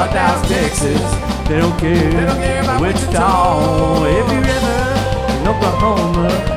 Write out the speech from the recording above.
about Dallas, Texas. They don't care about Wichita, every river in Oklahoma.